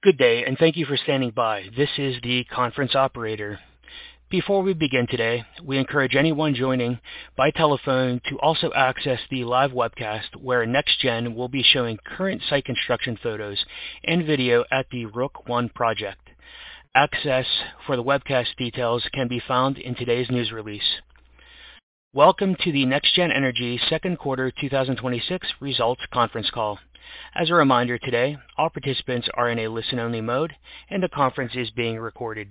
Good day, and thank you for standing by. This is the conference operator. Before we begin today, we encourage anyone joining by telephone to also access the live webcast where NextGen will be showing current site construction photos and video at the Rook I project. Access for the webcast details can be found in today's news release. Welcome to the NextGen Energy second quarter 2026 results conference call. As a reminder today, all participants are in a listen-only mode and the conference is being recorded.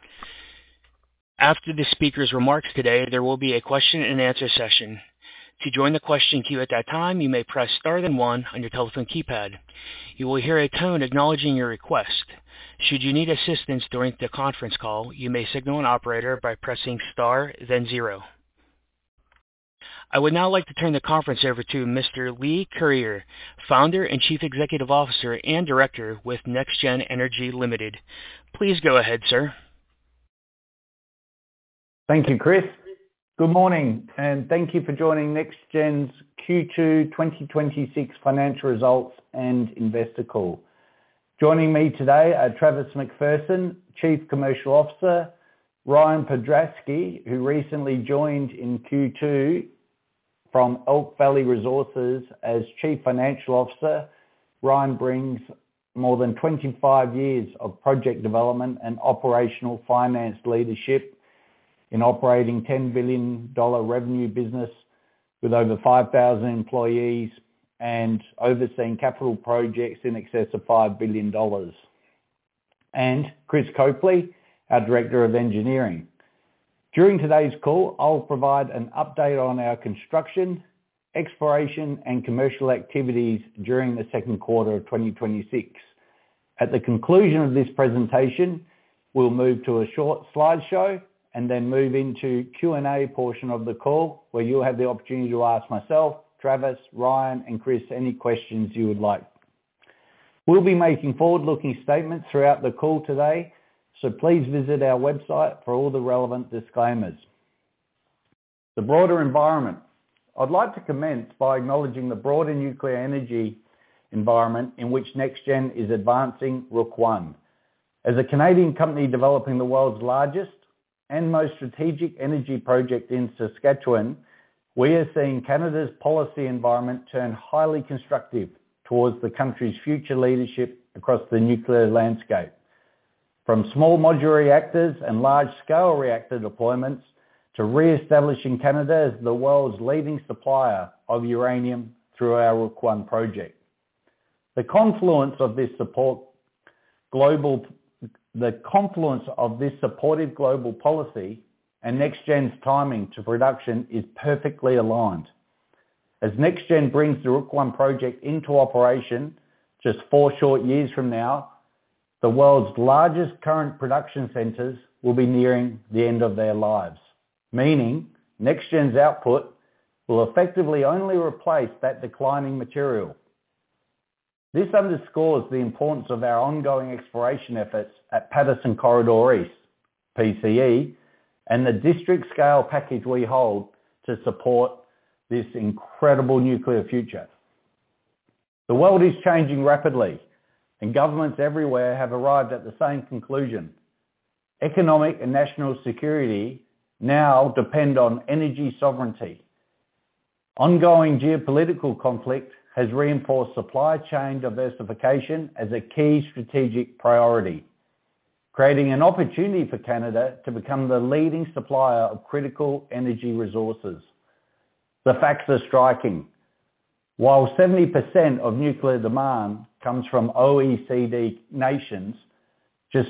After the speaker's remarks today, there will be a question and answer session. To join the question queue at that time, you may press star then one on your telephone keypad. You will hear a tone acknowledging your request. Should you need assistance during the conference call, you may signal an operator by pressing star then zero. I would now like to turn the conference over to Mr. Leigh Curyer, Founder and Chief Executive Officer and Director with NextGen Energy Limited. Please go ahead, sir. Thank you, Chris. Good morning, and thank you for joining NextGen's Q2 2026 financial results and investor call. Joining me today are Travis McPherson, Chief Commercial Officer, Ryan Podrasky, who recently joined in Q2 from Elk Valley Resources as Chief Financial Officer. Ryan brings more than 25 years of project development and operational finance leadership in operating $10 billion revenue business with over 5,000 employees and overseeing capital projects in excess of $5 billion. And Chris Copley, our Director of Engineering. During today's call, I'll provide an update on our construction, exploration and commercial activities during the second quarter of 2026. At the conclusion of this presentation, we'll move to a short slideshow and then move into Q&A portion of the call where you'll have the opportunity to ask myself, Travis, Ryan and Chris any questions you would like. We'll be making forward-looking statements throughout the call today, so please visit our website for all the relevant disclaimers. The broader environment. I'd like to commence by acknowledging the broader nuclear energy environment in which NextGen is advancing Rook I. As a Canadian company developing the world's largest and most strategic energy project in Saskatchewan, we are seeing Canada's policy environment turn highly constructive towards the country's future leadership across the nuclear landscape. From small modular reactors and large-scale reactor deployments to re-establishing Canada as the world's leading supplier of uranium through our Rook I project. The confluence of this supported global policy and NextGen's timing to production is perfectly aligned. As NextGen brings the Rook I project into operation just 4 short years from now, the world's largest current production centres will be nearing the end of their lives, meaning NextGen's output will effectively only replace that declining material. This underscores the importance of our ongoing exploration efforts at Patterson Corridor East, PCE, and the district scale package we hold to support this incredible nuclear future. The world is changing rapidly, and governments everywhere have arrived at the same conclusion. Economic and national security now depend on energy sovereignty. Ongoing geopolitical conflict has reinforced supply chain diversification as a key strategic priority, creating an opportunity for Canada to become the leading supplier of critical energy resources. The facts are striking. While 70% of nuclear demand comes from OECD nations, just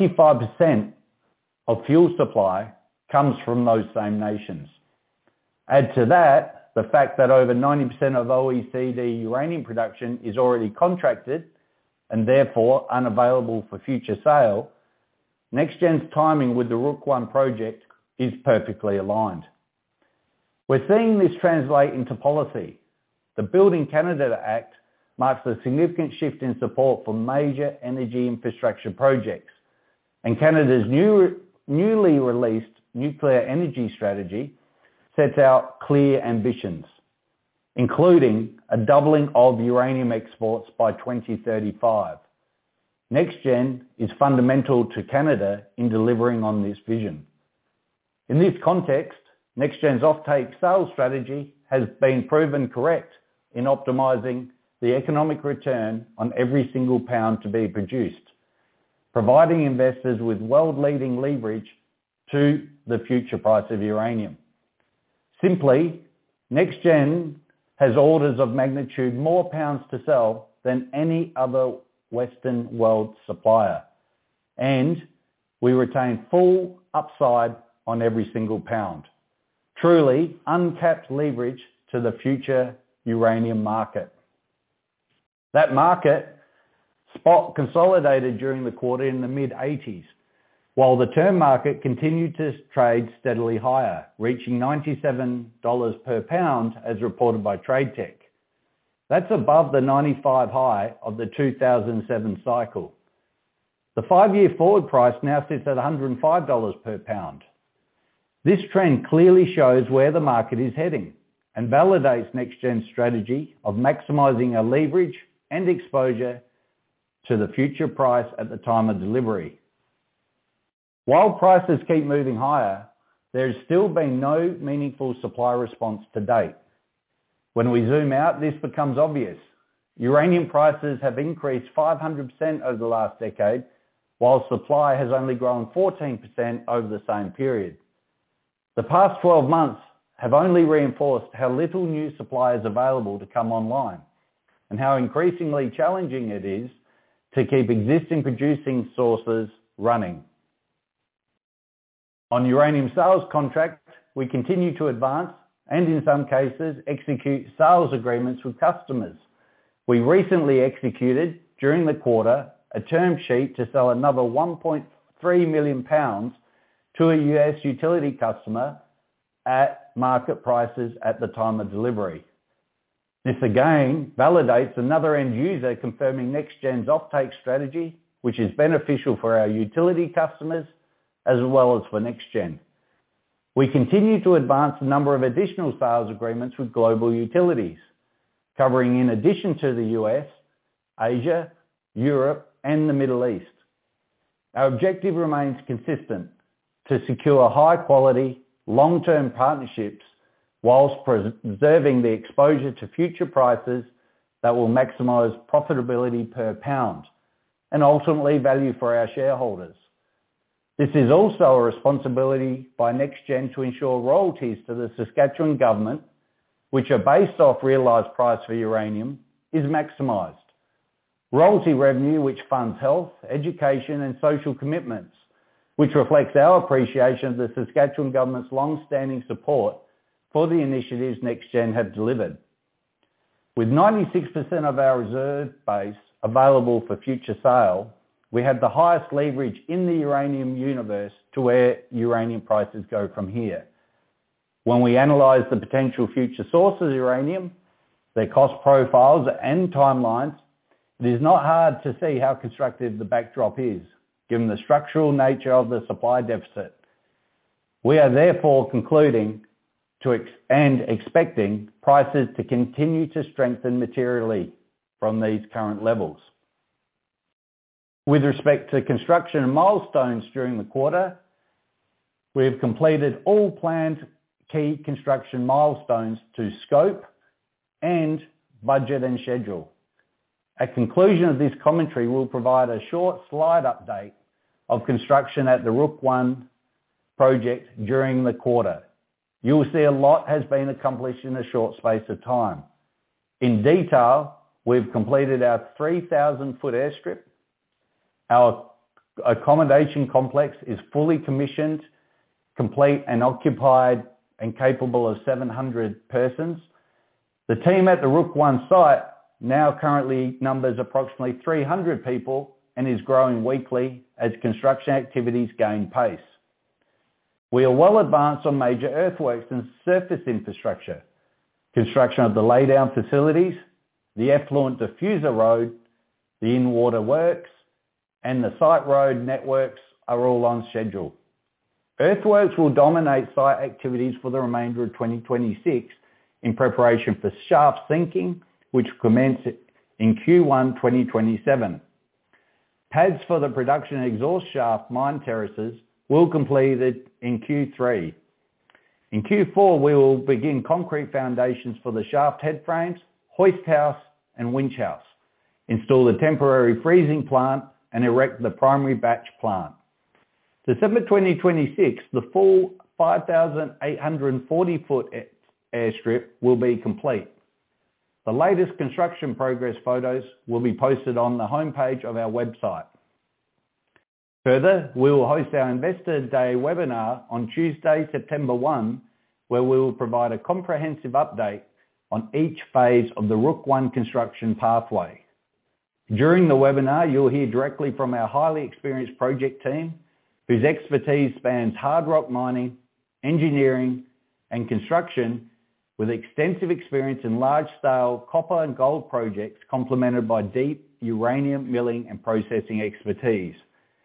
25% of fuel supply comes from those same nations. Add to that the fact that over 90% of OECD uranium production is already contracted and therefore unavailable for future sale, NextGen's timing with the Rook I project is perfectly aligned. We're seeing this translate into policy. The Building Canada Act marks a significant shift in support for major energy infrastructure projects, and Canada's newly released nuclear energy strategy sets out clear ambitions, including a doubling of uranium exports by 2035. NexGen is fundamental to Canada in delivering on this vision. In this context, NexGen's offtake sales strategy has been proven correct in optimising the economic return on every single pound to be produced, providing investors with world-leading leverage to the future price of uranium. Simply, NexGen has orders of magnitude more pounds to sell than any other Western world supplier, and we retain full upside on every single pound. Truly uncapped leverage to the future uranium market. That market spot consolidated during the quarter in the mid-80s, while the term market continued to trade steadily higher, reaching $97 per pound as reported by TradeTech. That's above the 95 high of the 2007 cycle. The 5-year forward price now sits at $105 per pound. This trend clearly shows where the market is heading and validates NexGen's strategy of maximising our leverage and exposure to the future price at the time of delivery. While prices keep moving higher, there has still been no meaningful supply response to date. When we zoom out, this becomes obvious. Uranium prices have increased 500% over the last decade, while supply has only grown 14% over the same period. The past 12 months have only reinforced how little new supply is available to come online, and how increasingly challenging it is to keep existing producing sources running. On uranium sales contracts, we continue to advance and in some cases execute sales agreements with customers. We recently executed during the quarter a term sheet to sell another 1.3 million pounds to a US utility customer at market prices at the time of delivery. This again validates another end user confirming NexGen's offtake strategy, which is beneficial for our utility customers as well as for NexGen. We continue to advance a number of additional sales agreements with global utilities, covering in addition to the US, Asia, Europe and the Middle East. Our objective remains consistent: to secure high quality, long-term partnerships whilst preserving the exposure to future prices that will maximise profitability per pound and ultimately value for our shareholders. This is also a responsibility by NexGen to ensure royalties to the Saskatchewan government, which are based off realised price for uranium, is maximised. Royalty revenue which funds health, education and social commitments, which reflects our appreciation of the Saskatchewan government's long-standing support for the initiatives NexGen have delivered. With 96% of our reserve base available for future sale, we have the highest leverage in the uranium universe to where uranium prices go from here. When we analyse the potential future sources of uranium, their cost profiles and timelines, it is not hard to see how constructive the backdrop is, given the structural nature of the supply deficit. We are therefore concluding and expecting prices to continue to strengthen materially from these current levels. With respect to construction milestones during the quarter, we have completed all planned key construction milestones to scope and budget and schedule. At conclusion of this commentary, we'll provide a short slide update of construction at the Rook I project during the quarter. You will see a lot has been accomplished in a short space of time. In detail, we've completed our 3,000-foot airstrip. Our accommodation complex is fully commissioned, complete and occupied and capable of 700 persons. The team at the Rook I site now currently numbers approximately 300 people and is growing weekly as construction activities gain pace. We are well advanced on major earthworks and surface infrastructure. Construction of the laydown facilities, the effluent diffuser road, the in-water works, and the site road networks are all on schedule. Earthworks will dominate site activities for the remainder of 2026 in preparation for shaft sinking, which will commence in Q1 2027. Pads for the production exhaust shaft mine terraces will complete it in Q3. In Q4, we will begin concrete foundations for the shaft head frames, hoist house and winch house, install the temporary freezing plant and erect the primary batch plant. December 2026, the full 5,840 foot airstrip will be complete. The latest construction progress photos will be posted on the homepage of our website. Further, we will host our Investor Day webinar on Tuesday, September 1, where we will provide a comprehensive update on each phase of the Rook I construction pathway. During the webinar, you'll hear directly from our highly experienced project team, whose expertise spans hard rock mining, engineering, and construction, with extensive experience in large-scale copper and gold projects complemented by deep uranium milling and processing expertise.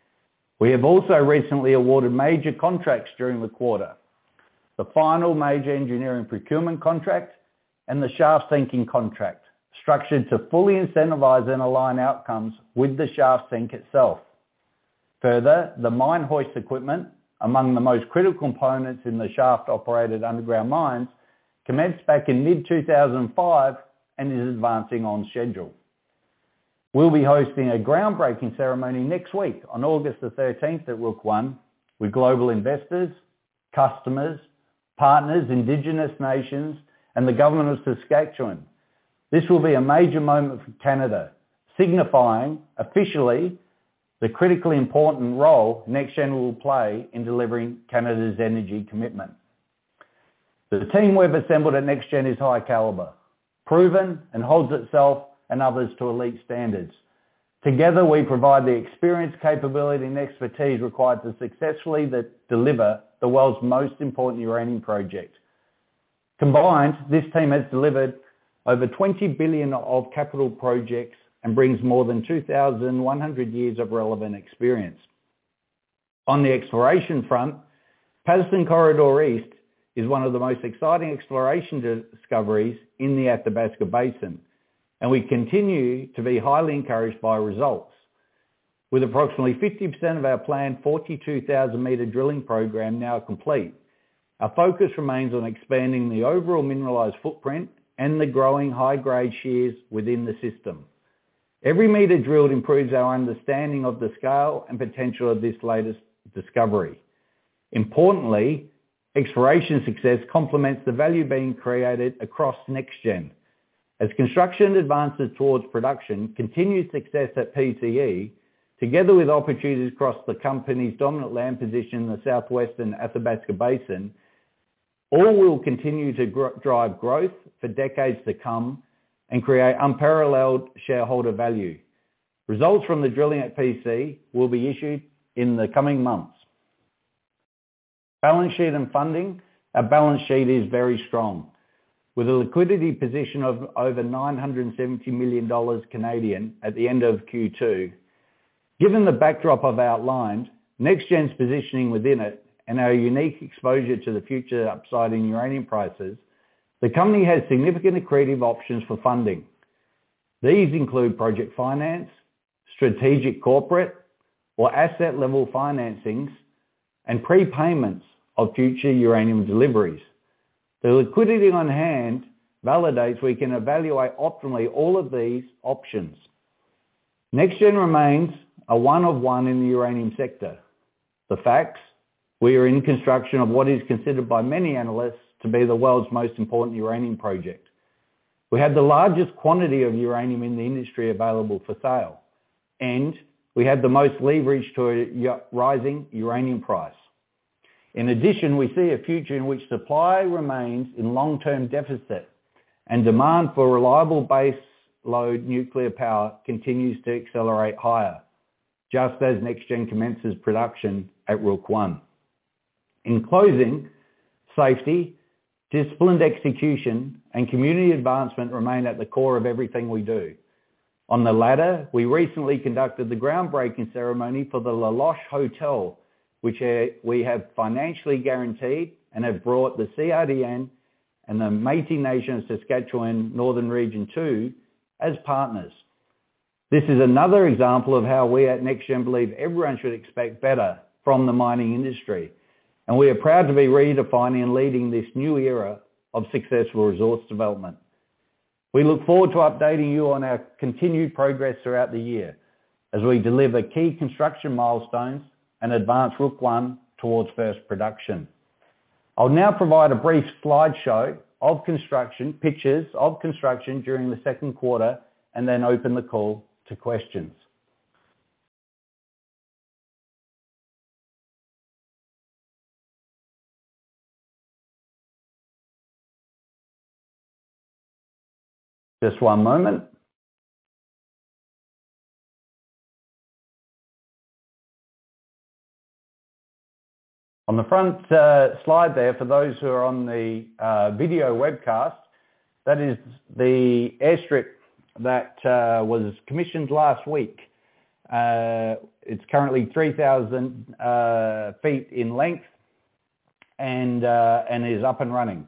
We have also recently awarded major contracts during the quarter. The final major engineering procurement contract and the shaft sinking contract, structured to fully incentivise and align outcomes with the shaft sink itself. Further, the mine hoist equipment, among the most critical components in the shaft-operated underground mines, commenced back in mid-2005 and is advancing on schedule. We'll be hosting a groundbreaking ceremony next week on August the 13th at Rook I with global investors, customers, partners, Indigenous nations and the Government of Saskatchewan. This will be a major moment for Canada, signifying officially the critically important role NexGen will play in delivering Canada's energy commitment. The team we've assembled at NexGen is high calibre, proven and holds itself and others to elite standards. Together we provide the experience, capability and expertise required to successfully deliver the world's most important uranium project. Combined, this team has delivered over 20 billion of capital projects and brings more than 2,100 years of relevant experience. On the exploration front, Patterson Corridor East is one of the most exciting exploration discoveries in the Athabasca Basin, and we continue to be highly encouraged by results. With approximately 50% of our planned 42,000 metre drilling program now complete, our focus remains on expanding the overall mineralised footprint and the growing high-grade shears within the system. Every metre drilled improves our understanding of the scale and potential of this latest discovery. Importantly, exploration success complements the value being created across NexGen. As construction advances towards production, continued success at PCE, together with opportunities across the company's dominant land position in the southwestern Athabasca Basin, all will continue to drive growth for decades to come and create unparalleled shareholder value. Results from the drilling at PC will be issued in the coming months. Balance sheet and funding. Our balance sheet is very strong, with a liquidity position of over 970 million dollars Canadian at the end of Q2. Given the backdrop I've outlined, NexGen's positioning within it, and our unique exposure to the future upside in uranium prices, the company has significant accretive options for funding. These include project finance, strategic corporate or asset level financings, and prepayments of future uranium deliveries. The liquidity on hand validates we can evaluate optimally all of these options. NexGen remains a one of one in the uranium sector. The facts: we are in construction of what is considered by many analysts to be the world's most important uranium project. We have the largest quantity of uranium in the industry available for sale, and we have the most leverage to a rising uranium price. In addition, we see a future in which supply remains in long-term deficit and demand for reliable base load nuclear power continues to accelerate higher, just as NexGen commences production at Rook I. In closing, safety, disciplined execution and community advancement remain at the core of everything we do. On the latter, we recently conducted the groundbreaking ceremony for the La Loche Hotel, which we have financially guaranteed and have brought the CRDN and the Métis Nation of Saskatchewan Northern Region 2 as partners. This is another example of how we at NextGen believe everyone should expect better from the mining industry. And we are proud to be redefining and leading this new era of successful resource development. We look forward to updating you on our continued progress throughout the year as we deliver key construction milestones and advance Rook I towards first production. I'll now provide a brief slideshow of construction, pictures of construction during the second quarter, and then open the call to questions. Just one moment. On the front slide there, for those who are on the video webcast, that is the airstrip that was commissioned last week. It's currently 3,000 feet in length and is up and running.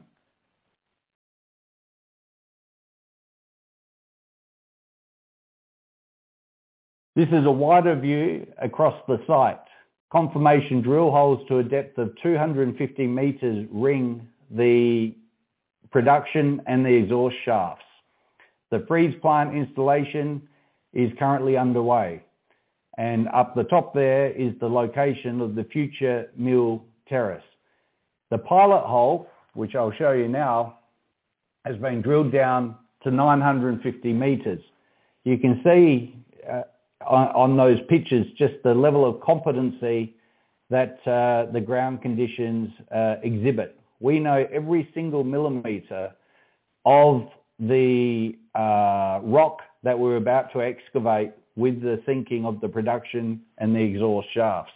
This is a wider view across the site. Confirmation drill holes to a depth of 250 metres ring the production and the exhaust shafts. The freeze plant installation is currently underway. And up the top there is the location of the future mill terrace. The pilot hole, which I'll show you now, has been drilled down to 950 metres. You can see on those pictures just the level of competency that the ground conditions exhibit. We know every single millimetre of the rock that we're about to excavate with the sinking of the production and the exhaust shafts.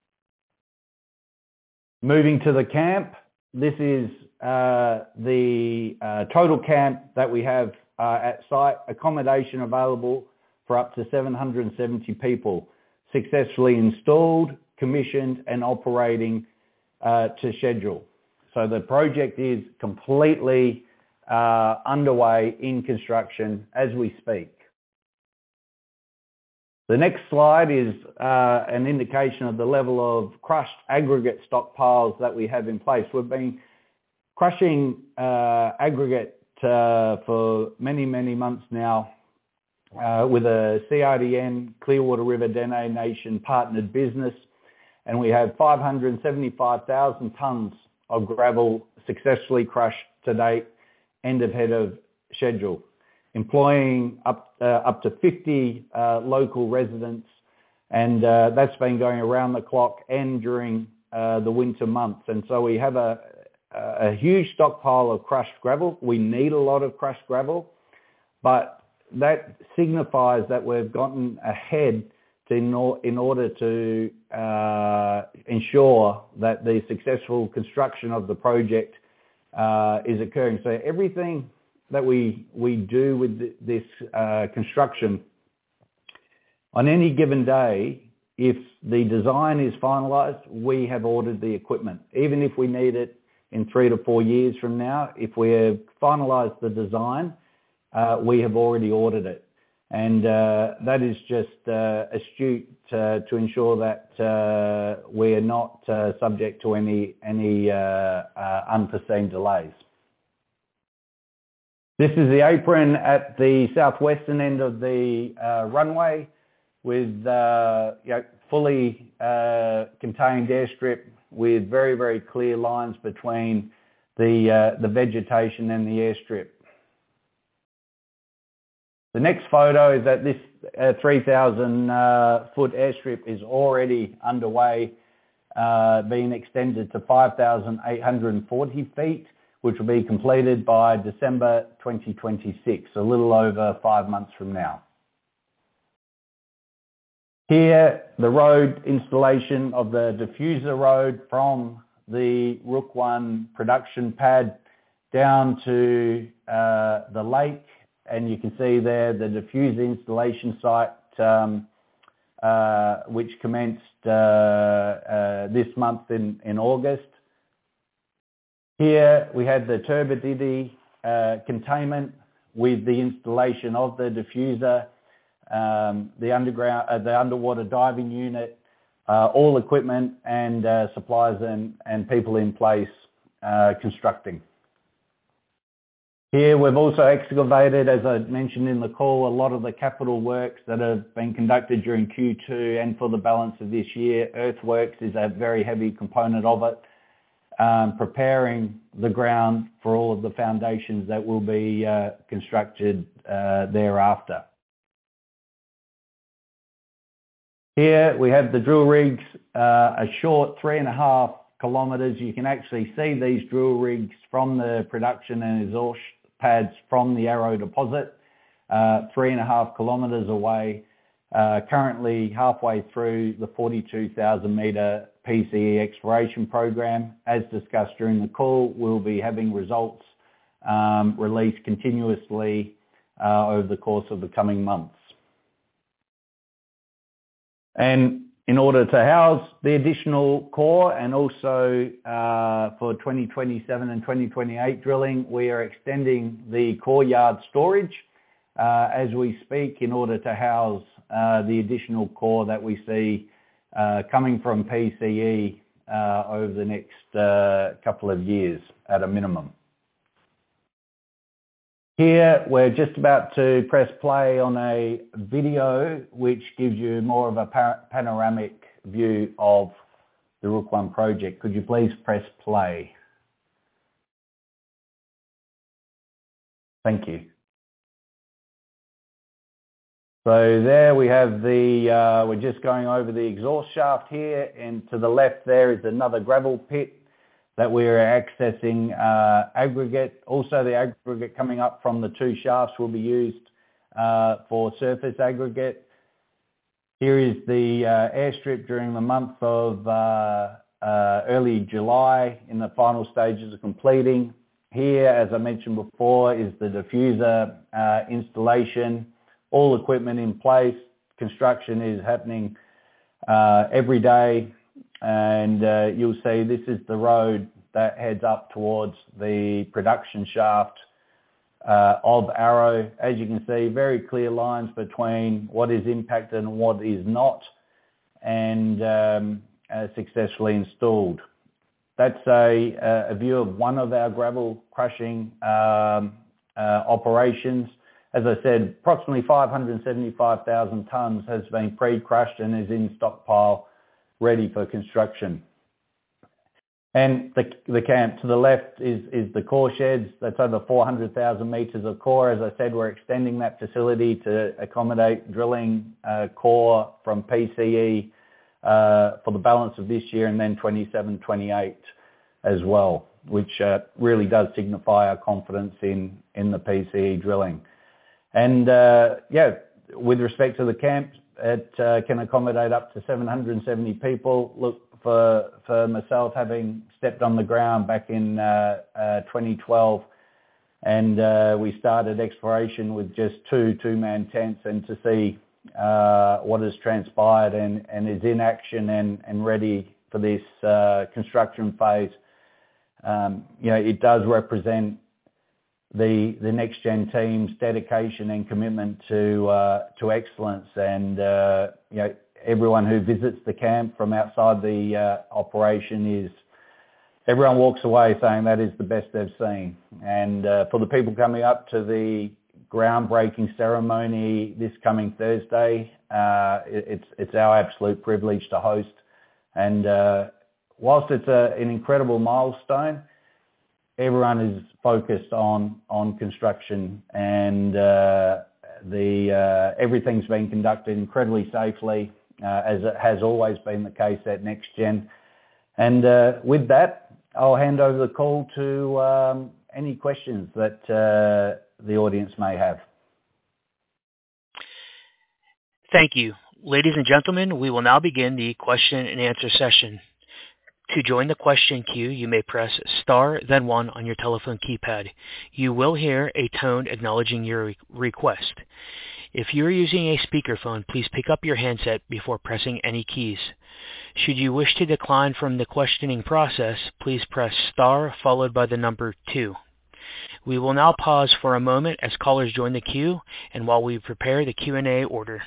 Moving to the camp, this is the total camp that we have at site, accommodation available for up to 770 people, successfully installed, commissioned and operating to schedule. So the project is completely underway in construction as we speak. The next slide is an indication of the level of crushed aggregate stockpiles that we have in place. We've been crushing aggregate for many, many months now with a CRDN, Clearwater River Dene Nation partnered business, and we have 575,000 tonnes of gravel successfully crushed to date and ahead of schedule, employing up to 50 local residents, and that's been going around the clock and during the winter months. And so we have a huge stockpile of crushed gravel. We need a lot of crushed gravel, but that signifies that we've gotten ahead in order to ensure that the successful construction of the project is occurring. So everything that we do with this construction, on any given day, if the design is finalised, we have ordered the equipment. Even if we need it in 3 to 4 years from now, if we have finalised the design, we have already ordered it. And that is just astute to ensure that we are not subject to any unforeseen delays. This is the apron at the southwestern end of the runway with fully contained airstrip with very, very clear lines between the vegetation and the airstrip. The next photo is that this 3,000 foot airstrip is already underway, being extended to 5,840 feet, which will be completed by December 2026, a little over 5 months from now. Here, the road installation of the diffuser road from the Rook I production pad down to the lake. And you can see there the diffuser installation site, which commenced this month in August. Here we had the turbidity containment with the installation of the diffuser the underwater diving unit, all equipment and supplies and people in place constructing. Here we've also excavated, as I mentioned in the call, a lot of the capital works that have been conducted during Q2 and for the balance of this year. Earthworks is a very heavy component of it, preparing the ground for all of the foundations that will be constructed thereafter. Here we have the drill rigs, a short 3.5 kilometres. You can actually see these drill rigs from the production and exhaust pads from the Arrow deposit, 3.5 kilometres away, currently halfway through the 42,000 metre PCE exploration program. As discussed during the call, we'll be having results released continuously over the course of the coming months. And in order to house the additional core and also for 2027 and 2028 drilling, we are extending the core yard storage as we speak in order to house the additional core that we see coming from PCE over the next couple of years at a minimum. Here we're just about to press play on a video which gives you more of a panoramic view of the Rook I project. Could you please press play? Thank you. So there we have we're just going over the exhaust shaft here, and to the left there is another gravel pit that we're accessing aggregate. Also the aggregate coming up from the two shafts will be used for surface aggregate. Here is the airstrip during the month of early July in the final stages of completing. Here, as I mentioned before, is the diffuser installation, all equipment in place. Construction is happening every day. And you'll see this is the road that heads up towards the production shaft of Arrow. As you can see, very clear lines between what is impacted and what is not, and successfully installed. That's a view of one of our gravel crushing operations. As I said, approximately 575,000 tonnes has been pre-crushed and is in stockpile, ready for construction. And the camp to the left is the core sheds. That's over 400,000 metres of core. As I said, we're extending that facility to accommodate drilling core from PCE for the balance of this year and then 27, 28 as well, which really does signify our confidence in the PCE drilling. And with respect to the camp, it can accommodate up to 770 people. Look, for myself, having stepped on the ground back in 2012, and we started exploration with just two-man tents, and to see what has transpired and is in action and ready for this construction phase, it does represent the next gen team's dedication and commitment to excellence. And everyone who visits the camp from outside the operation everyone walks away saying that is the best they've seen. And for the people coming up to the groundbreaking ceremony this coming Thursday, it's our absolute privilege to host. And whilst it's an incredible milestone, everyone is focused on construction, and everything's been conducted incredibly safely, as it has always been the case at NextGen. And with that, I'll hand over the call to any questions that the audience may have. Thank you. Ladies and gentlemen, we will now begin the question and answer session. To join the question queue, you may press star, then 1 on your telephone keypad. You will hear a tone acknowledging your request. If you are using a speakerphone, please pick up your handset before pressing any keys. Should you wish to decline from the questioning process, please press star followed by the number 2. We will now pause for a moment as callers join the queue and while we prepare the Q&A order.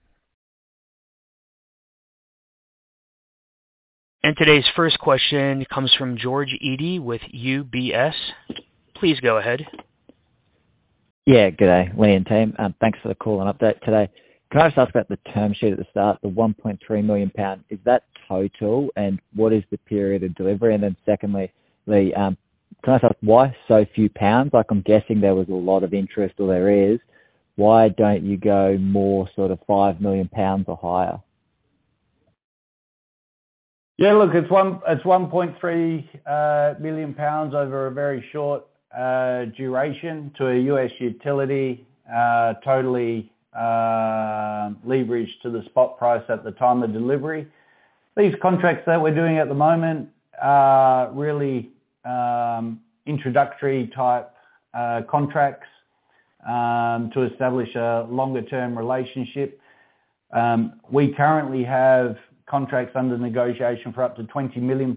And today's first question comes from George Eadie with UBS. Please go ahead. Yeah, g'day, Lee and team. Thanks for the call and update today. Can I just ask about the term sheet at the start, the £1.3 million, is that total, and what is the period of delivery? And then secondly, Lee, can I ask why so few pounds? Like, I'm guessing there was a lot of interest, or there is. Why don't you go more sort of £5 million or higher? Yeah, look, it's 1.3 million pounds over a very short duration to a US utility, totally leveraged to the spot price at the time of delivery. These contracts that we're doing at the moment are really introductory type contracts to establish a longer term relationship. We currently have contracts under negotiation for up to £20 million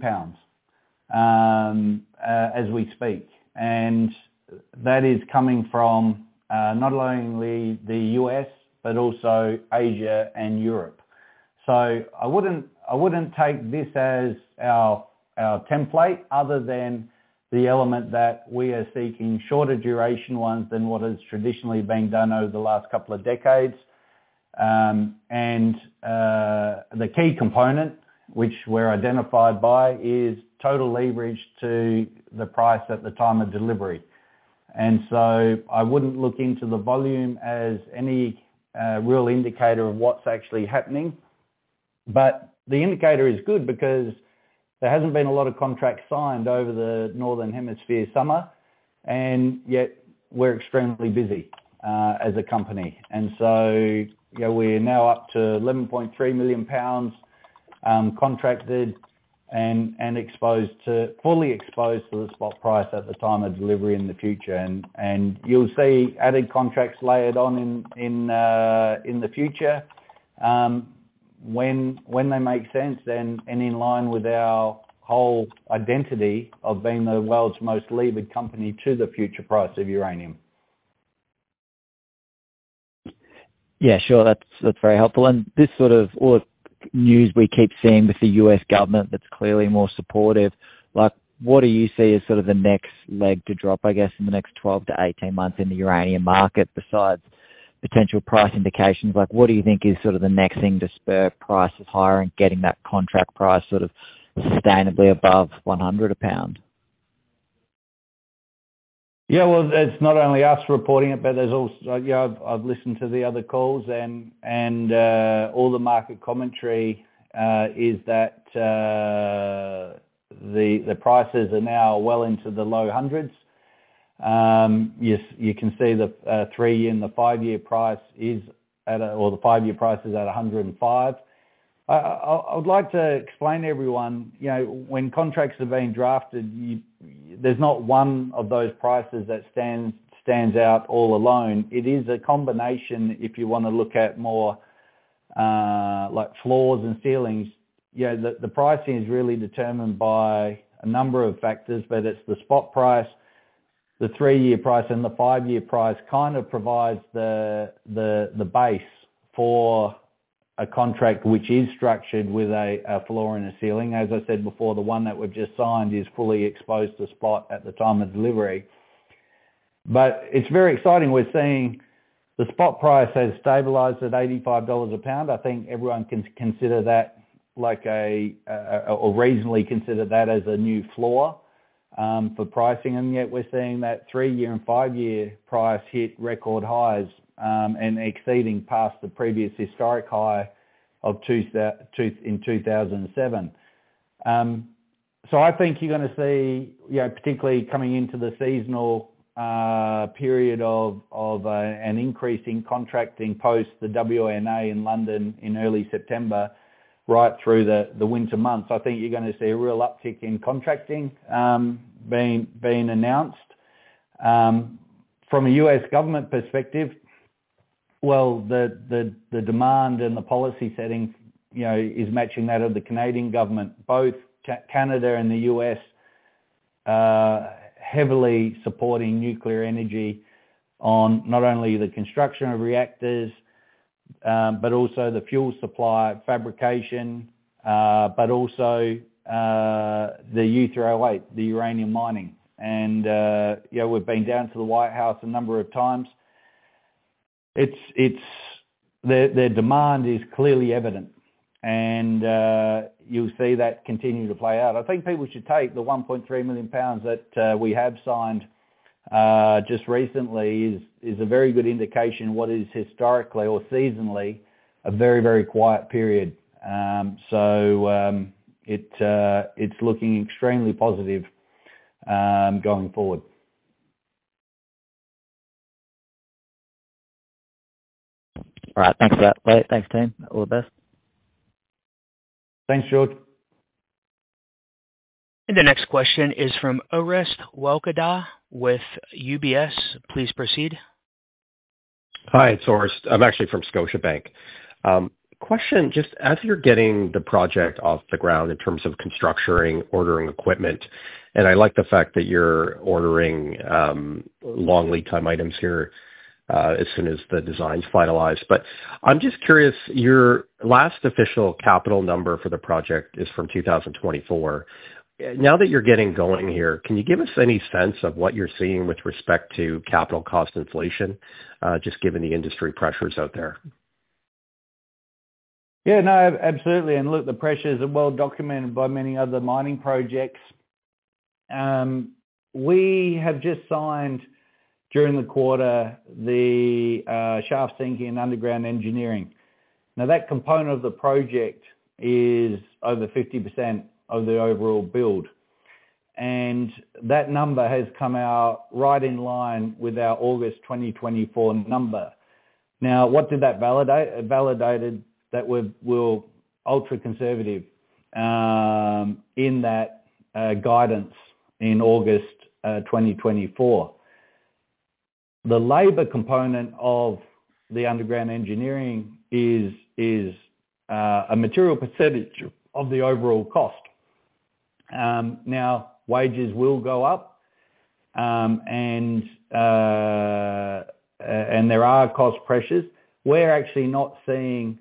as we speak. And that is coming from not only the US, but also Asia and Europe. So I wouldn't take this as our template, other than the element that we are seeking shorter duration ones than what has traditionally been done over the last couple of decades. And the key component, which we're identified by, is total leverage to the price at the time of delivery. And so I wouldn't look into the volume as any real indicator of what's actually happening. But the indicator is good because there hasn't been a lot of contracts signed over the Northern Hemisphere summer, and yet we're extremely busy as a company. And so we're now up to £11.3 million contracted and fully exposed to the spot price at the time of delivery in the future. And you'll see added contracts layered on in the future when they make sense and in line with our whole identity of being the world's most levered company to the future price of uranium. Yeah, sure. That's very helpful. And this sort of all the news we keep seeing with the US government that's clearly more supportive, like, what do you see as sort of the next leg to drop, I guess, in the next 12 to 18 months in the uranium market besides potential price indications? Like, what do you think is sort of the next thing to spur prices higher and getting that contract price sort of sustainably above 100 a pound? Yeah, well, it's not only us reporting it, but there's also, I've listened to the other calls and all the market commentary is that the prices are now well into the low hundreds. Yes, you can see the 3-year and the 5-year price is the 5-year price is at 105. I would like to explain to everyone, when contracts are being drafted, there's not one of those prices that stands out all alone. It is a combination. If you want to look at more like floors and ceilings, the pricing is really determined by a number of factors, but it's the spot price, the 3-year price, and the 5-year price kind of provides the base for a contract which is structured with a floor and a ceiling. As I said before, the one that we've just signed is fully exposed to spot at the time of delivery. But it's very exciting. We're seeing the spot price has stabilised at $85 a pound. I think everyone can consider that like or reasonably consider that as a new floor for pricing. And yet we're seeing that 3-year and 5-year price hit record highs and exceeding past the previous historic high of in 2007. So I think you're going to see, particularly coming into the seasonal period of an increase in contracting post the WNA in London in early September, right through the winter months. I think you're going to see a real uptick in contracting being announced. From a US government perspective, well, the demand and the policy setting, is matching that of the Canadian government. Both Canada and the US heavily supporting nuclear energy on not only the construction of reactors, but also the fuel supply, fabrication, but also the U3O8, the uranium mining. And we've been down to the White House a number of times. Their demand is clearly evident, and you'll see that continue to play out. I think people should take the 1.3 million pounds that we have signed just recently is a very good indication what is historically or seasonally a very, very quiet period. It's looking extremely positive going forward. All right, thanks for that. Thanks, team. All the best. Thanks, George. And the next question is from Orest Wowkodaw with UBS. Please proceed. Hi, it's Orest. I'm actually from Scotiabank. Question, just as you're getting the project off the ground in terms of constructing, ordering equipment, and I like the fact that you're ordering long lead time items here as soon as the design's finalized. But I'm just curious, your last official capital number for the project is from 2024. Now that you're getting going here, can you give us any sense of what you're seeing with respect to capital cost inflation, just given the industry pressures out there? Yeah, no, absolutely. And look, the pressures are well documented by many other mining projects. We have just signed during the quarter the shaft sinking and underground engineering. Now that component of the project is over 50% of the overall build. And that number has come out right in line with our August 2024 number. Now, what did that validate? It validated that we're ultra conservative in that guidance in August 2024. The labour component of the underground engineering is a material percentage of the overall cost. Now, wages will go up, and there are cost pressures. We're actually not seeing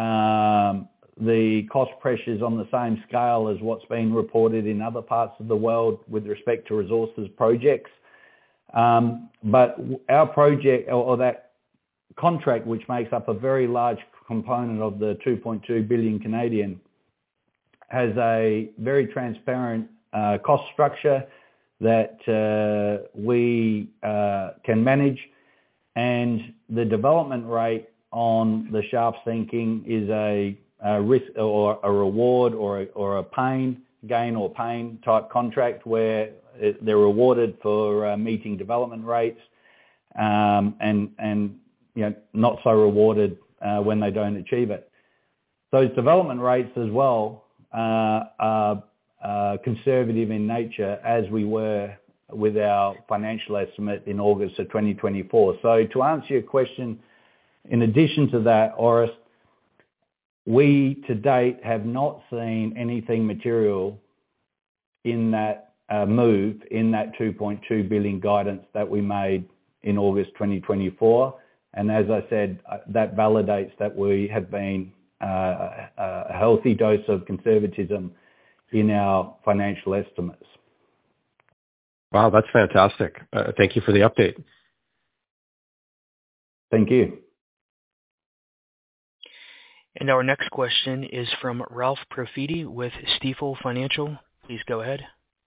the cost pressures on the same scale as what's been reported in other parts of the world with respect to resources projects. But our project, or that contract, which makes up a very large component of the 2.2 billion Canadian, has a very transparent cost structure that we can manage, and the development rate on the shaft sinking is a risk or a reward or a gain or pain type contract where they're rewarded for meeting development rates, and not so rewarded when they don't achieve it. Those development rates as well are conservative in nature, as we were with our financial estimate in August of 2024. So to answer your question, in addition to that, Orest, we to date have not seen anything material in that move in that 2.2 billion guidance that we made in August 2024. And as I said, that validates that we have been a healthy dose of conservatism in our financial estimates. Wow, that's fantastic. Thank you for the update. Thank you. And our next question is from Ralph Profiti with Stifel Financial. Please go ahead.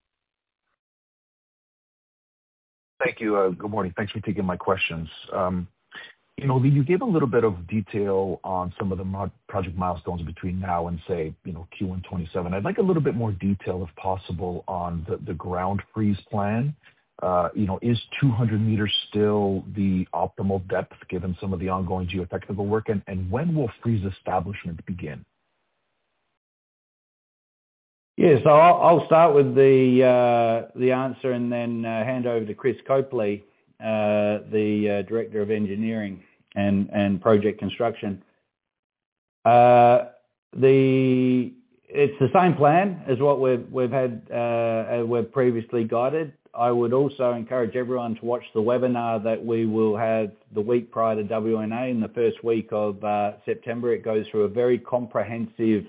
Thank you. Good morning. Thanks for taking my questions. You gave a little bit of detail on some of the project milestones between now and, say, Q1 27. I'd like a little bit more detail, if possible, on the ground freeze plan. Is 200 meters still the optimal depth given some of the ongoing geotechnical work? And when will freeze establishment begin? Yeah, so I'll start with the answer and then hand over to Chris Copley, the Director of Engineering and Project Construction. It's the same plan as what we've previously guided. I would also encourage everyone to watch the webinar that we will have the week prior to WNA in the first week of September. It goes through a very comprehensive,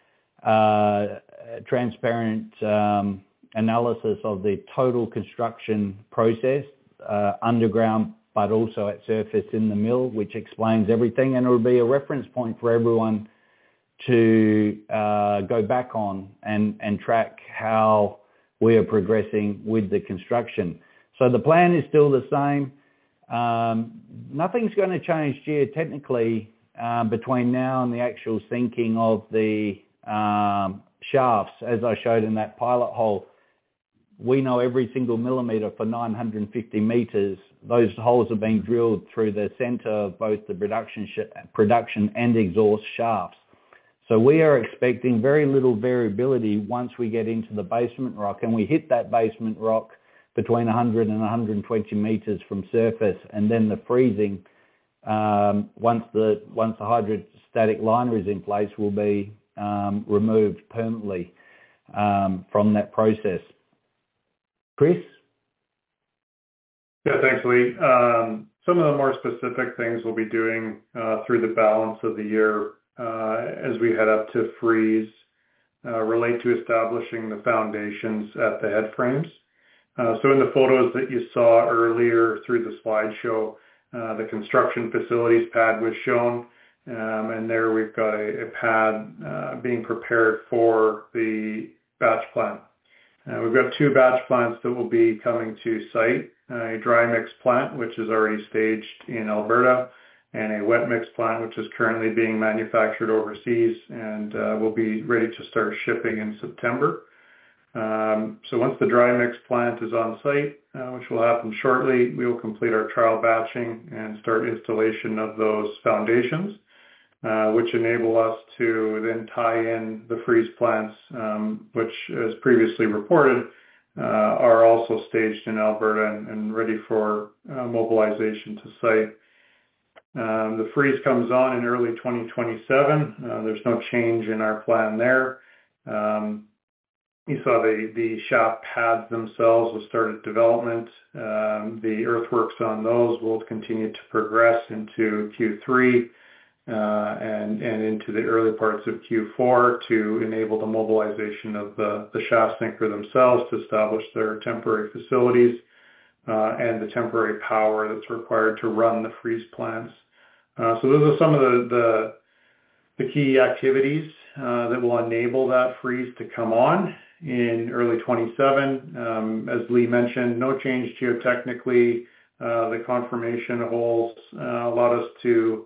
transparent analysis of the total construction process, underground, but also at surface in the mill, which explains everything, and it will be a reference point for everyone to go back on and track how we are progressing with the construction. So the plan is still the same. Nothing's going to change geotechnically between now and the actual sinking of the shafts, as I showed in that pilot hole. We know every single millimetre for 950 metres. Those holes have been drilled through the centre of both the production and exhaust shafts. So we are expecting very little variability once we get into the basement rock, and we hit that basement rock between 100 and 120 metres from surface, and then the freezing, once the hydrostatic liner is in place, will be removed permanently from that process. Chris? Yeah, thanks, Lee. Some of the more specific things we'll be doing through the balance of the year as we head up to freeze relate to establishing the foundations at the head frames. So in the photos that you saw earlier through the slideshow, the construction facilities pad was shown, and there we've got a pad being prepared for the batch plant. We've got two batch plants that will be coming to site, a dry mix plant, which is already staged in Alberta, and a wet mix plant, which is currently being manufactured overseas and will be ready to start shipping in September. So once the dry mix plant is on site, which will happen shortly, we will complete our trial batching and start installation of those foundations, which enable us to then tie in the freeze plants, which, as previously reported, are also staged in Alberta and ready for mobilization to site. The freeze comes on in early 2027. There's no change in our plan there. You saw the shaft pads themselves have started development. The earthworks on those will continue to progress into Q3 and into the early parts of Q4 to enable the mobilization of the shaft sinker themselves to establish their temporary facilities and the temporary power that's required to run the freeze plants. So those are some of the key activities that will enable that freeze to come on in early 27. As Lee mentioned, no change geotechnically. The confirmation holes allowed us to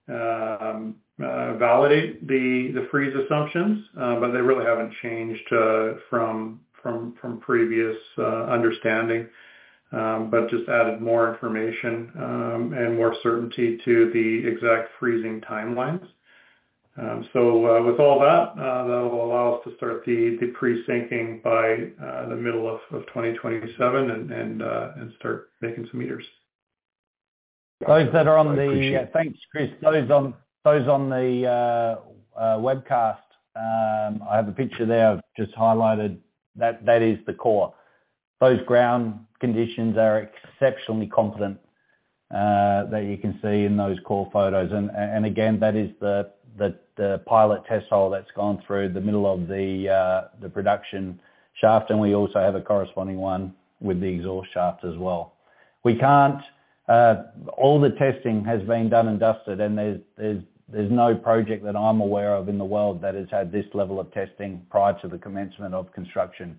validate the freeze assumptions, but they really haven't changed from previous understanding, but just added more information and more certainty to the exact freezing timelines. So with all that, that will allow us to start the pre-sinking by the middle of 2027 and start making some meters. Those that are on the thanks, Chris. Those on the webcast, I have a picture there. I've just highlighted that is the core. Those ground conditions are exceptionally competent that you can see in those core photos, and again, that is the pilot test hole that's gone through the middle of the production shaft, and we also have a corresponding one with the exhaust shaft as well. We can't. All the testing has been done and dusted, and there's no project that I'm aware of in the world that has had this level of testing prior to the commencement of construction.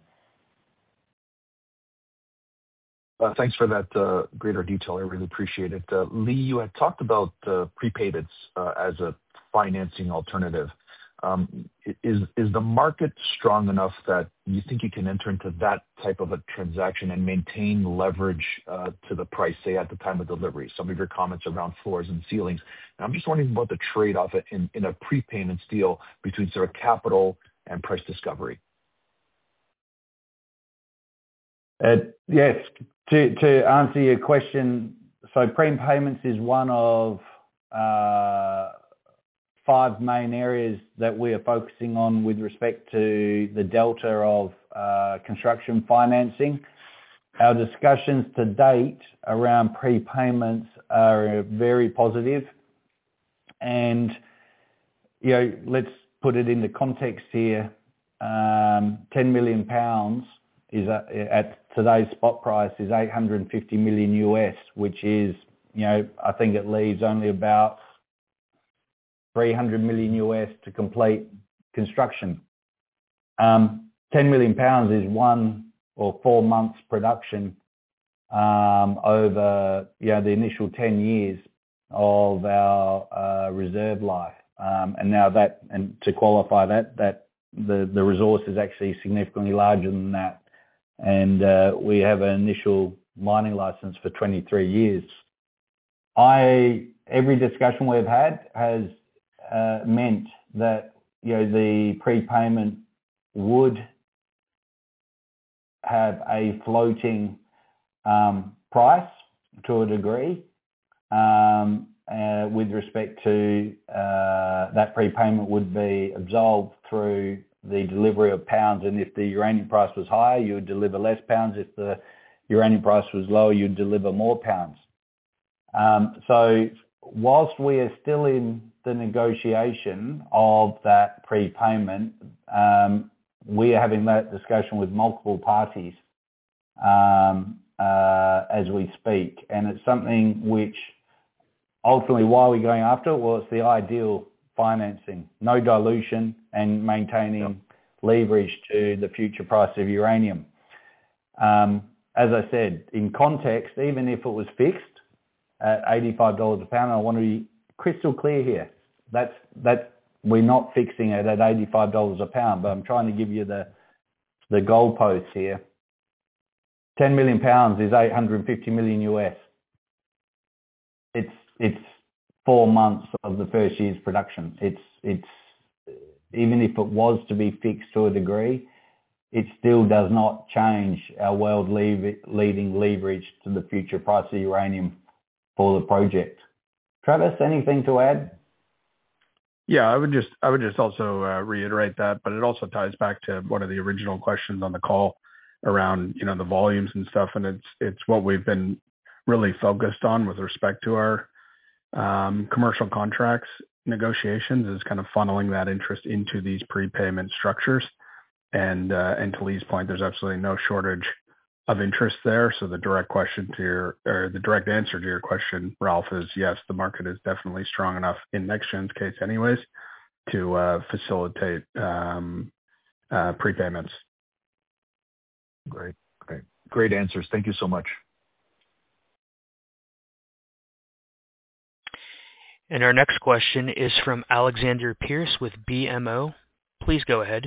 Thanks for that greater detail. I really appreciate it. Lee, you had talked about prepayments as a financing alternative. Is the market strong enough that you think you can enter into that type of a transaction and maintain leverage to the price, say, at the time of delivery? Some of your comments around floors and ceilings. And I'm just wondering about the trade-off in a prepayment deal between sort of capital and price discovery. Yes, to answer your question, so prepayments is one of 5 main areas that we are focusing on with respect to the delta of construction financing. Our discussions to date around prepayments are very positive. And, let's put it into context here. 10 million pounds is at today's spot price is $850 million US, which is, I think it leaves only about $300 million US to complete construction. 10 million pounds is 1 or 4 months production over the initial 10 years of our reserve life. And now and to qualify that the resource is actually significantly larger than that. And we have an initial mining license for 23 years. Every discussion we've had has meant that the prepayment would have a floating price to a degree with respect to that prepayment would be absolved through the delivery of pounds, and if the uranium price was higher, you would deliver less pounds. If the uranium price was lower, you'd deliver more pounds. So whilst we are still in the negotiation of that prepayment, we are having that discussion with multiple parties as we speak, and it's something which ultimately, why are we going after it? Well, it's the ideal financing, no dilution and maintaining leverage to the future price of uranium. As I said, in context, even if it was fixed at $85 a pound, I want to be crystal clear here. That's we're not fixing it at $85 a pound, but I'm trying to give you the goalposts here. 10 million pounds is 850 million US. It's 4 months of the first year's production. It's even if it was to be fixed to a degree, it still does not change our world leading leverage to the future price of uranium for the project. Travis, anything to add? Yeah, I would just also reiterate that, but it also ties back to one of the original questions on the call around the volumes and stuff, and it's what we've been really focused on with respect to our commercial contracts negotiations is kind of funneling that interest into these prepayment structures. And to Leigh's point, there's absolutely no shortage of interest there. So the direct answer to your question, Ralph, is yes, the market is definitely strong enough in NexGen's case anyways to facilitate prepayments. Great answers. Thank you so much. And our next question is from Alexander Pierce with BMO. Please go ahead.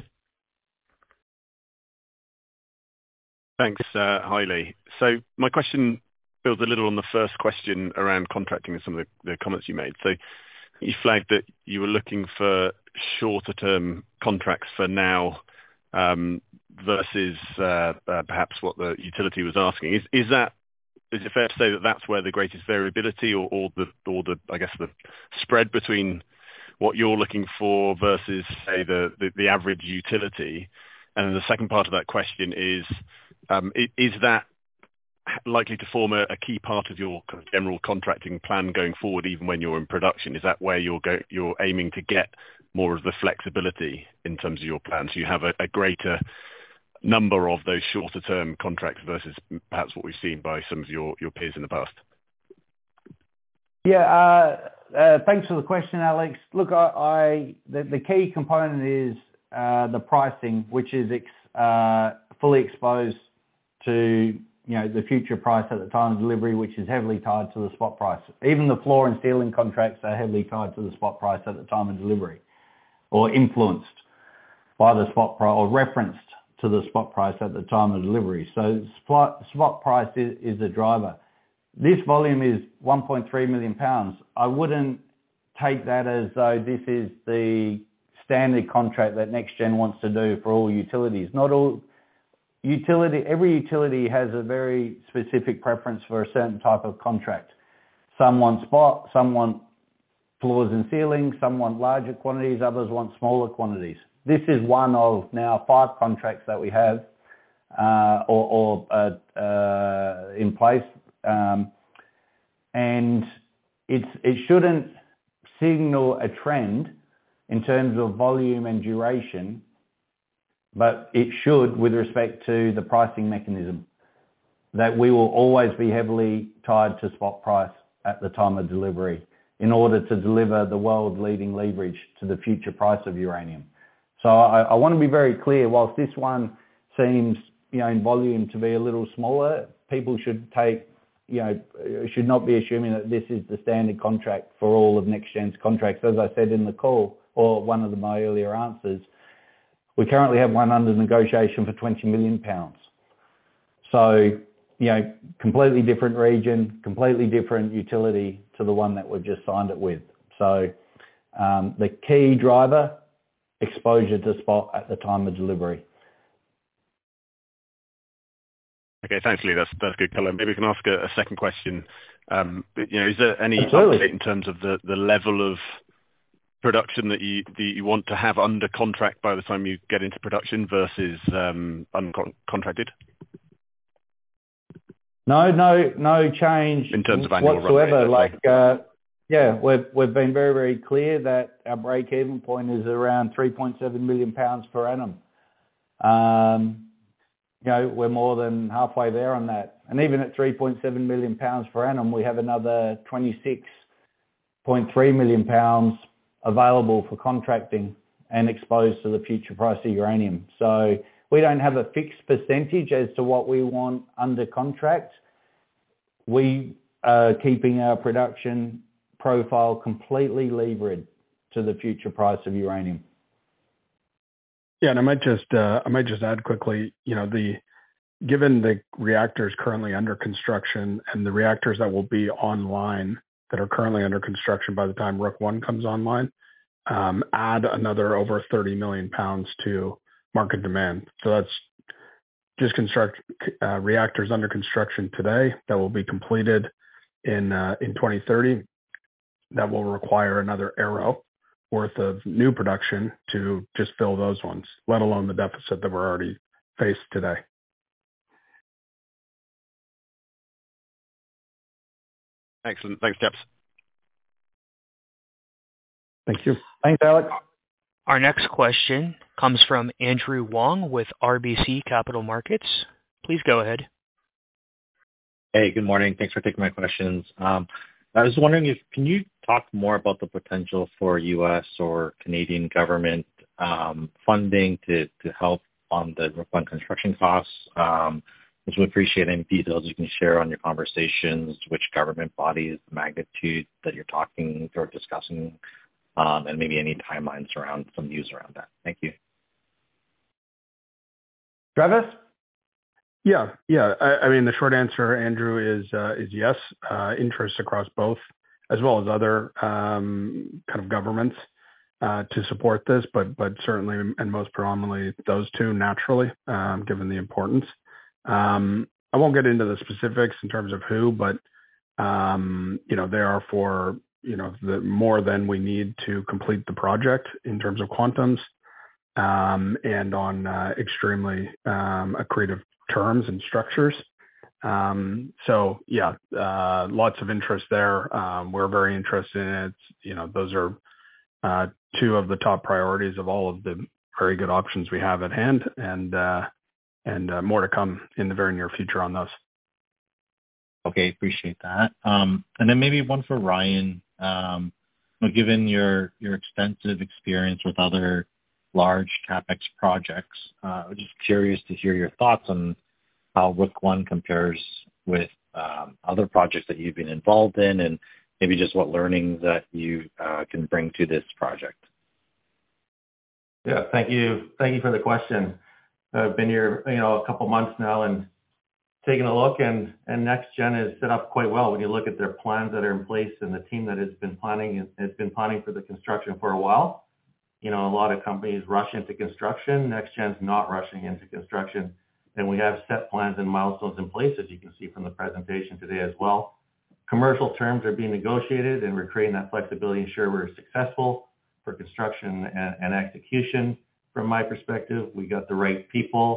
Thanks, Leigh. So my question builds a little on the first question around contracting and some of the comments you made. So you flagged that you were looking for shorter term contracts for now versus perhaps what the utility was asking. Is it fair to say that that's where the greatest variability or the I guess the spread between what you're looking for versus say the average utility? And then the second part of that question is that likely to form a key part of your kind of general contracting plan going forward, even when you're in production? Is that where you're aiming to get more of the flexibility in terms of your plan, so you have a greater number of those shorter term contracts versus perhaps what we've seen by some of your peers in the past? Yeah, thanks for the question, Alex. Look, the key component is the pricing, which is fully exposed to the future price at the time of delivery, which is heavily tied to the spot price. Even the floor and ceiling contracts are heavily tied to the spot price at the time of delivery, or influenced by the spot price, or referenced to the spot price at the time of delivery. So spot price is the driver. This volume is 1.3 million pounds. I wouldn't take that as though this is the standard contract that NexGen wants to do for all utilities. Not all every utility has a very specific preference for a certain type of contract. Some want spot, some want floors and ceilings, some want larger quantities, others want smaller quantities. This is one of now 5 contracts that we have in place, and it shouldn't signal a trend in terms of volume and duration, but it should with respect to the pricing mechanism, that we will always be heavily tied to spot price at the time of delivery in order to deliver the world-leading leverage to the future price of uranium. So I want to be very clear, whilst this one seems, in volume to be a little smaller, people should should not be assuming that this is the standard contract for all of NexGen's contracts. As I said in the call, or one of my earlier answers, we currently have one under negotiation for 20 million pounds. So, completely different region, completely different utility to the one that we've just signed it with. So the key driver, exposure to spot at the time of delivery. Okay, thanks, Lee. That's good color. Maybe we can ask a second question. Is there any Absolutely. update in terms of the level of production that you want to have under contract by the time you get into production versus uncontracted? No change in terms of annual whatsoever. run rate. We've been very, very clear that our break-even point is around 3.7 million pounds per annum. We're more than halfway there on that. And even at 3.7 million pounds per annum, we have another 26.3 million pounds available for contracting and exposed to the future price of uranium. So we don't have a fixed percentage as to what we want under contract. We are keeping our production profile completely levered to the future price of uranium. Yeah, and I might just add quickly, given the reactors currently under construction and the reactors that will be online that are currently under construction by the time Rook I comes online, add another over 30 million pounds to market demand. So that's just reactors under construction today that will be completed in 2030. That will require another arrow worth of new production to just fill those ones, let alone the deficit that we're already faced today. Excellent. Thanks, chaps. Thank you. Thanks, Alex. Our next question comes from Andrew Wong with RBC Capital Markets. Please go ahead. Hey, good morning. Thanks for taking my questions. I was wondering can you talk more about the potential for U.S. or Canadian government funding to help on the Rook I construction costs? Just would appreciate any details you can share on your conversations, which government bodies, the magnitude that you're talking or discussing, and maybe any timelines around some news around that. Thank you. Travis? Yeah. I mean, the short answer, Andrew, is yes. Interest across both, as well as other kind of governments to support this, but certainly and most predominantly those two naturally, given the importance. I won't get into the specifics in terms of who, but they are for the more than we need to complete the project in terms of quantums, and on extremely accretive terms and structures. So yeah, lots of interest there. We're very interested in it. Those are two of the top priorities of all of the very good options we have at hand, and more to come in the very near future on those. Okay, appreciate that. And then maybe one for Ryan. Given your extensive experience with other large CapEx projects, I'm just curious to hear your thoughts on how Rook I compares with other projects that you've been involved in, and maybe just what learnings that you can bring to this project. Yeah, thank you. Thank you for the question. I've been here, a couple months now and taking a look, and NexGen is set up quite well when you look at their plans that are in place and the team that has been planning for the construction for a while. A lot of companies rush into construction. NexGen's not rushing into construction, and we have set plans and milestones in place, as you can see from the presentation today as well. Commercial terms are being negotiated, and we're creating that flexibility to ensure we're successful for construction and execution. From my perspective, we got the right people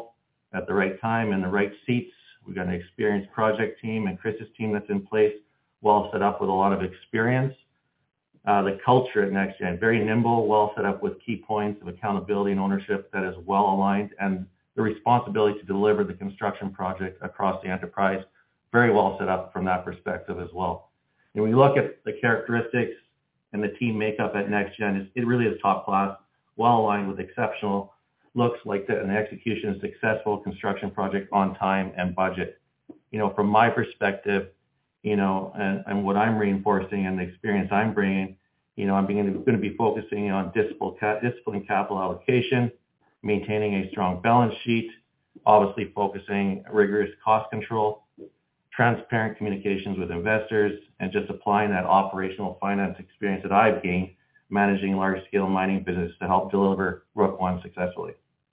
at the right time in the right seats. We've got an experienced project team and Chris's team that's in place, well set up with a lot of experience. The culture at NextGen, very nimble, well set up with key points of accountability and ownership that is well aligned, and the responsibility to deliver the construction project across the enterprise, very well set up from that perspective as well. And when you look at the characteristics and the team makeup at NextGen, it really is top class, well aligned with exceptional looks like that, and the execution is successful construction project on time and budget. From my perspective, and what I'm reinforcing and the experience I'm bringing, I'm going to be focusing on disciplined capital allocation, maintaining a strong balance sheet, obviously focusing rigorous cost control, transparent communications with investors, and just applying that operational finance experience that I've gained managing large-scale mining business to help deliver Rook I successfully.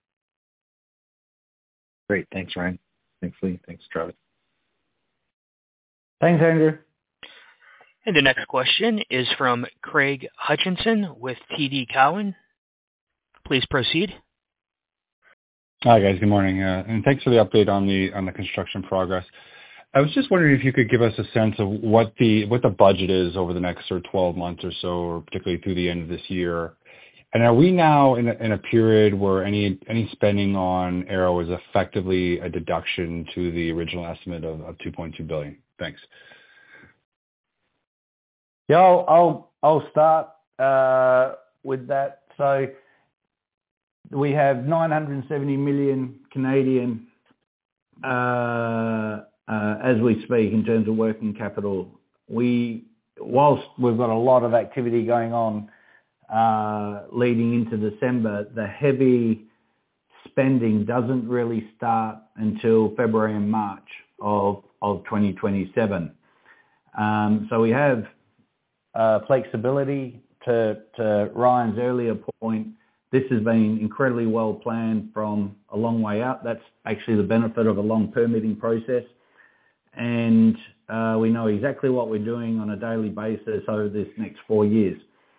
Great. Thanks, Ryan. Thanks, Lee. Thanks, Travis. Thanks, Andrew. And the next question is from Craig Hutchinson with TD Cowen. Please proceed. Hi, guys. Good morning. And thanks for the update on the construction progress. I was just wondering if you could give us a sense of what the budget is over the next sort of 12 months or so, or particularly through the end of this year. And are we now in a period where any spending on Arrow is effectively a deduction to the original estimate of $2.2 billion? Thanks. Yeah, I'll start with that. So we have 970 million Canadian as we speak in terms of working capital. Whilst we've got a lot of activity going on leading into December, the heavy spending doesn't really start until February and March of 2027. So we have flexibility. To Ryan's earlier point, this has been incredibly well planned from a long way out. That's actually the benefit of a long permitting process. And we know exactly what we're doing on a daily basis over this next 4 years.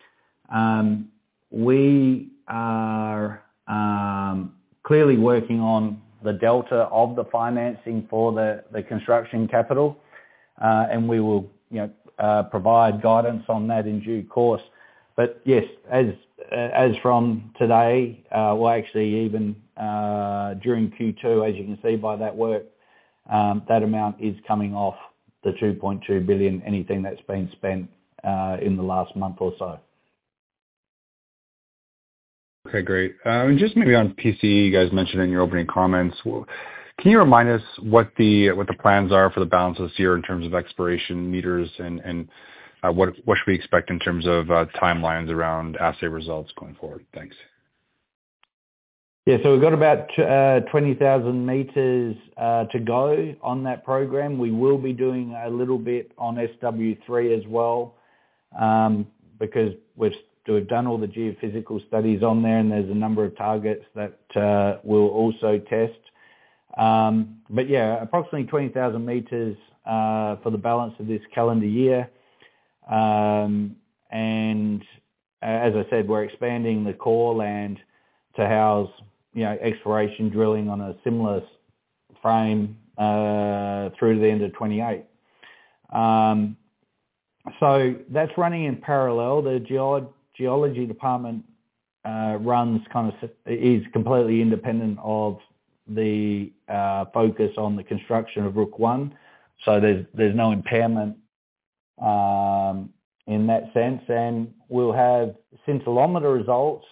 We are clearly working on the delta of the financing for the construction capital, and we will provide guidance on that in due course. But yes, as from today, well, actually even during Q2, as you can see by that work, that amount is coming off the $2.2 billion, anything that's been spent in the last month or so. Okay, great. And just maybe on PCE, you guys mentioned in your opening comments. Can you remind us what the plans are for the balance of this year in terms of exploration meters and what should we expect in terms of timelines around assay results going forward? Thanks. Yeah, so we've got about 20,000 meters to go on that program. We will be doing a little bit on SW3 as well because we've done all the geophysical studies on there, and there's a number of targets that we'll also test. But yeah, approximately 20,000 meters for the balance of this calendar year. And as I said, we're expanding the core land to house exploration drilling on a similar frame through to the end of 28. So that's running in parallel. The geology department is completely independent of the focus on the construction of Rook I. So there's no impairment in that sense, and we'll have scintillometer results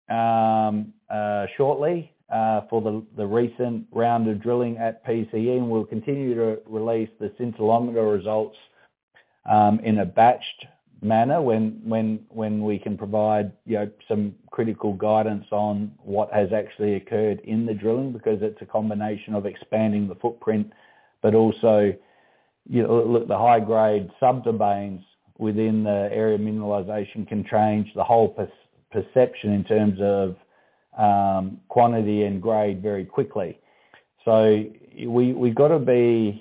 shortly for the recent round of drilling at PCE, and we'll continue to release the scintillometer results in a batched manner when we can provide some critical guidance on what has actually occurred in the drilling, because it's a combination of expanding the footprint, but also the high grade subdomains within the area of mineralization can change the whole perception in terms of quantity and grade very quickly. So we've got to be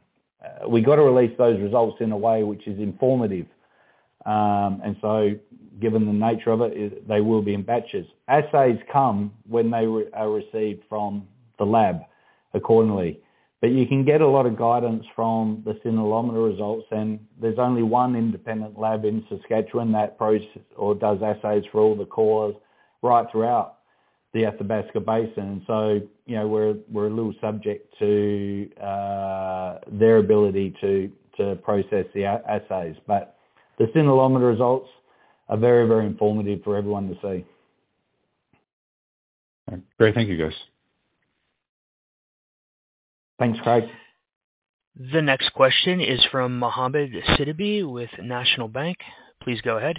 we got to release those results in a way which is informative. And so given the nature of it, they will be in batches. Assays come when they are received from the lab accordingly. But you can get a lot of guidance from the scintillometer results, and there's only one independent lab in Saskatchewan that process or does assays for all the cores right throughout the Athabasca Basin. And so, we're a little subject to their ability to process the assays. But the scintillometer results are very, very informative for everyone to see. Great. Thank you, guys. Thanks, Craig. The next question is from Mohamed Sidibé with National Bank. Please go ahead.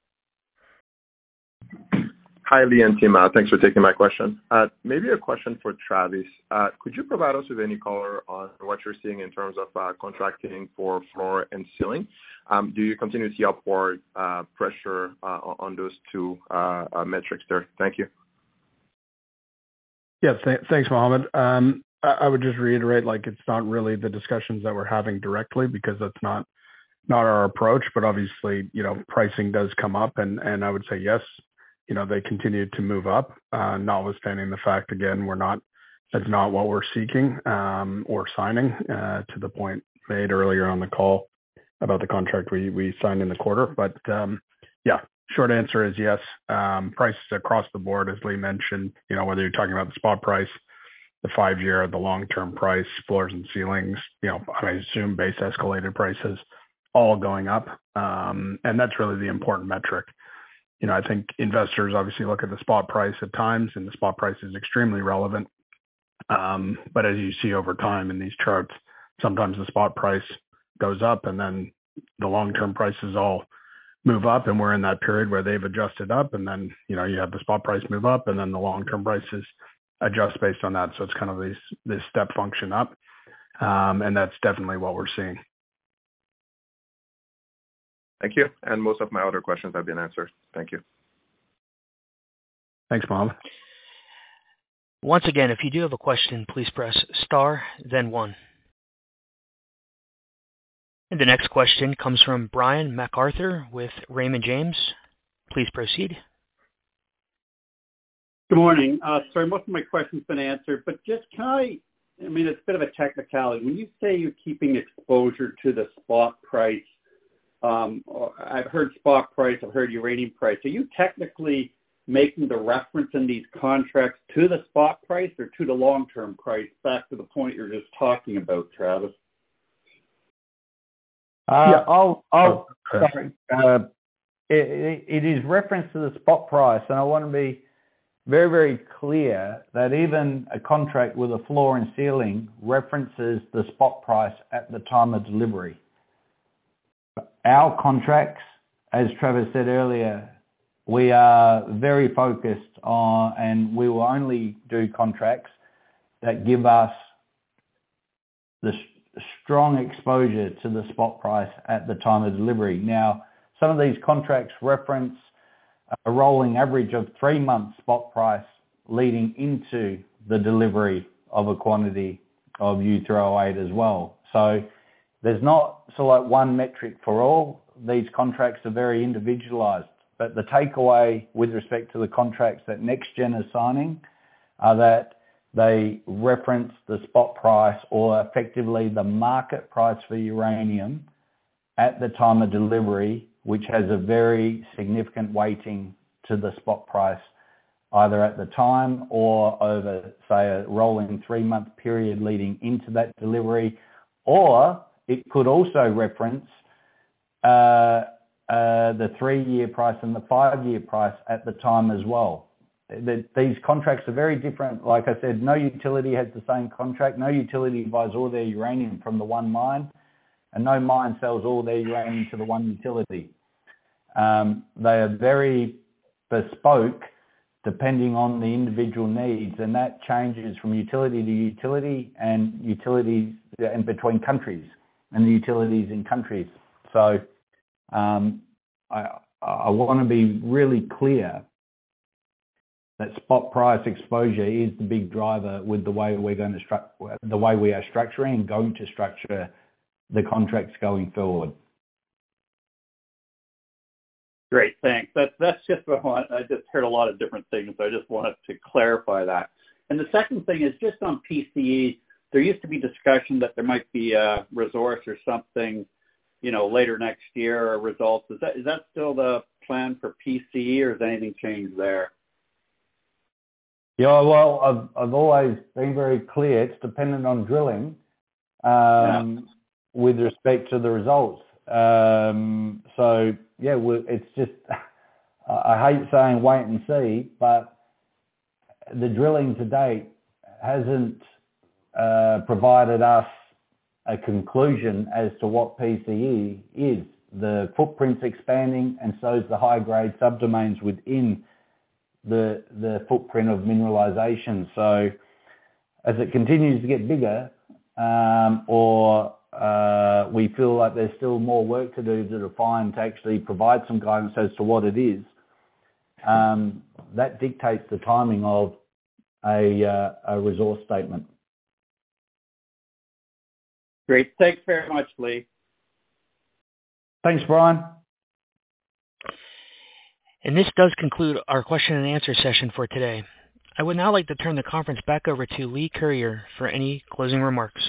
Hi, Lee and team. Thanks for taking my question. Maybe a question for Travis. Could you provide us with any color on what you're seeing in terms of contracting for floor and ceiling? Do you continue to see upward pressure on those two metrics there? Thank you. Yeah, thanks, Mohammed. I would just reiterate, it's not really the discussions that we're having directly because that's not our approach. But obviously, pricing does come up, and I would say yes, they continue to move up, notwithstanding the fact, again, that's not what we're seeking or signing to the point made earlier on the call about the contract we signed in the quarter. But yeah, short answer is yes. Prices across the board, as Lee mentioned, whether you're talking about the spot price, the 5-year, the long-term price, floors and ceilings, I assume base escalated prices, all going up. And that's really the important metric. I think investors obviously look at the spot price at times, and the spot price is extremely relevant. But as you see over time in these charts, sometimes the spot price goes up and then the long-term prices all move up, and we're in that period where they've adjusted up, and then, you have the spot price move up and then the long-term prices adjust based on that. So it's kind of this step function up. And that's definitely what we're seeing. Thank you. And most of my other questions have been answered. Thank you. Thanks, Mohammed. Once again, if you do have a question, please press star, then 1. And the next question comes from Brian MacArthur with Raymond James. Please proceed. Good morning. Sorry, most of my questions have been answered, but just it's a bit of a technicality. When you say you're keeping exposure to the spot price, I've heard spot price, I've heard uranium price. Are you technically making the reference in these contracts to the spot price or to the long-term price, back to the point you're just talking about, Travis? Sorry. It is reference to the spot price, and I want to be very, very clear that even a contract with a floor and ceiling references the spot price at the time of delivery. Our contracts, as Travis said earlier, we are very focused on, and we will only do contracts that give us the strong exposure to the spot price at the time of delivery. Now, some of these contracts reference a rolling average of 3-month spot price leading into the delivery of a quantity of U3O8 as well. So there's not one metric for all. These contracts are very individualized. But the takeaway with respect to the contracts that NexGen is signing are that they reference the spot price, or effectively the market price for uranium at the time of delivery, which has a very significant weighting to the spot price, either at the time or over, say, a rolling 3-month period leading into that delivery. Or it could also reference the 3-year price and the 5-year price at the time as well. These contracts are very different. Like I said, no utility has the same contract. No utility buys all their uranium from the one mine, and no mine sells all their uranium to the one utility. They are very bespoke depending on the individual needs, and that changes from utility to utility and utilities and between countries and the utilities in countries. So I want to be really clear that spot price exposure is the big driver with the way we are structuring and going to structure the contracts going forward. Great, thanks. That's just what I just heard a lot of different things, so I just wanted to clarify that. And the second thing is just on PCE. There used to be discussion that there might be a resource or something, later next year or results. Is that still the plan for PCE, or has anything changed there? Yeah, well, I've always been very clear. It's dependent on drilling with respect to the results. It's just, I hate saying wait and see, but the drilling to date hasn't provided us a conclusion as to what PCE is. The footprint's expanding, and so is the high-grade subdomains within the footprint of mineralization. So as it continues to get bigger, we feel like there's still more work to do to define, to actually provide some guidance as to what it is, that dictates the timing of a resource statement. Great. Thanks very much, Lee. Thanks, Brian. And this does conclude our question and answer session for today. I would now like to turn the conference back over to Lee Curyer for any closing remarks.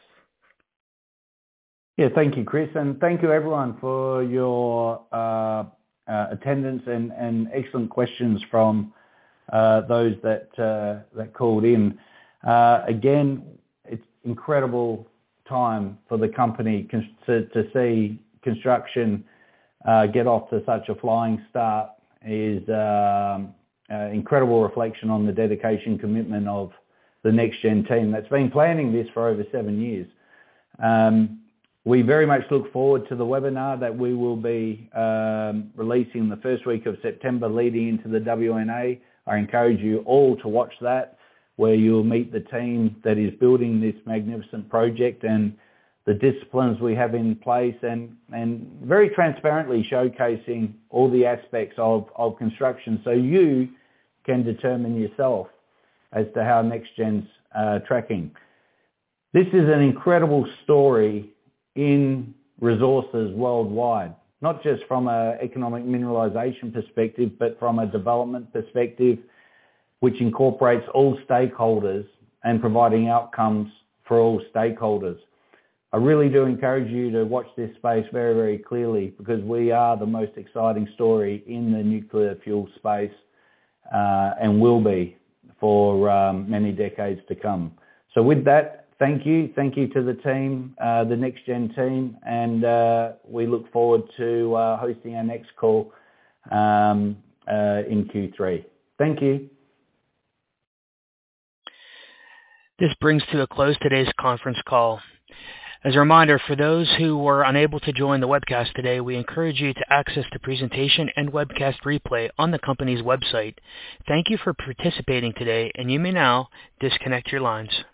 Yeah, thank you, Chris, and thank you everyone for your attendance and excellent questions from those that called in. Again, it's incredible time for the company to see construction get off to such a flying start is incredible reflection on the dedication, commitment of the NexGen team that's been planning this for over 7 years. We very much look forward to the webinar that we will be releasing the first week of September leading into the WNA. I encourage you all to watch that, where you'll meet the team that is building this magnificent project and the disciplines we have in place, and very transparently showcasing all the aspects of construction so you can determine yourself as to how NexGen's tracking. This is an incredible story in resources worldwide, not just from an economic mineralization perspective, but from a development perspective, which incorporates all stakeholders and providing outcomes for all stakeholders. I really do encourage you to watch this space very, very clearly, because we are the most exciting story in the nuclear fuel space and will be for many decades to come. So with that, thank you. Thank you to the team, the NexGen team, and we look forward to hosting our next call in Q3. Thank you. This brings to a close today's conference call. As a reminder, for those who were unable to join the webcast today, we encourage you to access the presentation and webcast replay on the company's website. Thank you for participating today, and you may now disconnect your lines.